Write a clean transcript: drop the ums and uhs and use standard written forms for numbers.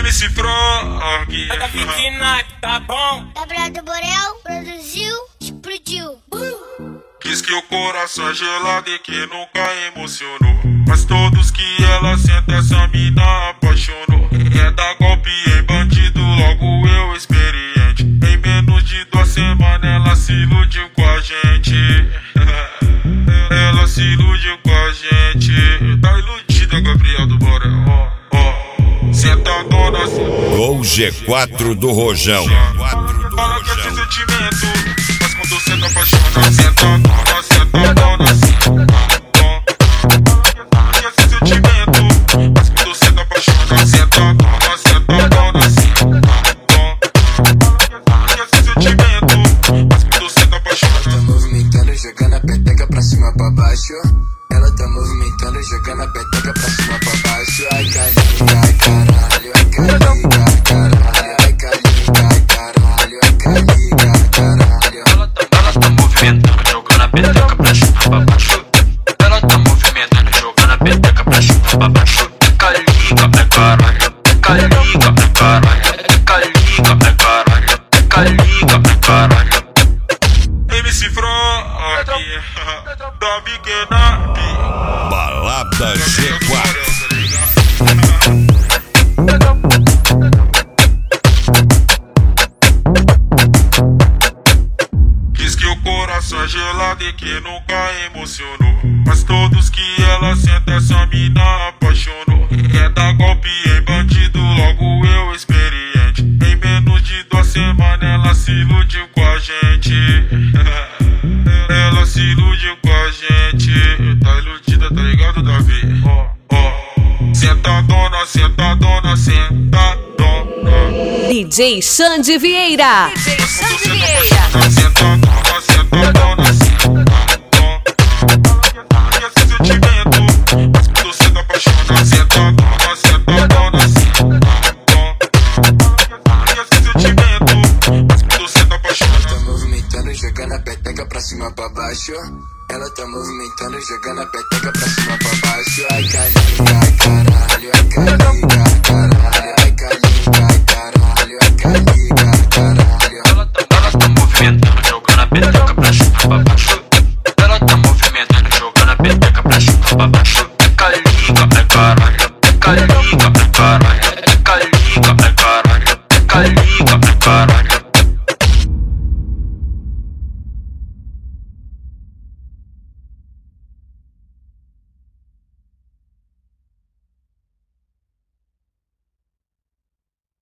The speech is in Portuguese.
MC Frog. Tá pequena, tá bom? Gabriel do Borel produziu, explodiu. Diz que o coração é gelado e que nunca emocionou, mas todos que ela senta essa mina apaixonou. Quer dar golpe em bandido, logo eu experiente. Em menos de 2 semanas ela se iludiu com a gente. Ela se iludiu com a gente. Tá iludida, Gabriel do Borel. Sentadona assim. Gol G4 do Rojão. Fala que é esse sentimento, mas quando cê tá apaixonado, sentadona, sentadona assim. Fala que é esse sentimento, mas quando cê tá apaixonado, sentadona, sentadona assim. Fala que é esse sentimento, mas quando cê tá apaixonado. Ela tá movimentando, jogando a peteca pra cima pra baixo. Ela tá movimentando, jogando a peteca pra cima pra baixo. Ai, carinha, ai, caralho, ai, carinha, ai, caralho, ai, carinha, ai, caralho, ai, carinha, ai, caralho. Ela tá movimentando, jogando a peteca pra cima pra baixo. Ela tá movimentando, jogando a peteca pra cima pra baixo. Calinga, é caralho, calinga, é caralho, calinga, é caralho, calinga, é caralho. MC Frog, da pequena Balada G4. Diz que o coração é gelado e que nunca emocionou, mas todos que ela senta essa mina apaixonou. Quer dar golpe em bandido, logo eu experiente. Em menos de 2 semanas ela se iludiu com a gente. Ela se iludiu com a gente. Tá iludida, tá ligado, Davi? Sentadona, sentadona, sentadona. DJ Xande Vieira. DJ Xande Vieira. Sentadona, sentadona, fala que esse sentimento, mas quando cê tá apaixonado, sentadona, sentadona, fala que esse sentimento, mas quando cê tá apaixonado. Ela tá movimentando, jogando a peteca pra cima pra baixo. Ela tá movimentando, jogando a peteca pra cima pra baixo. Ai, carinha,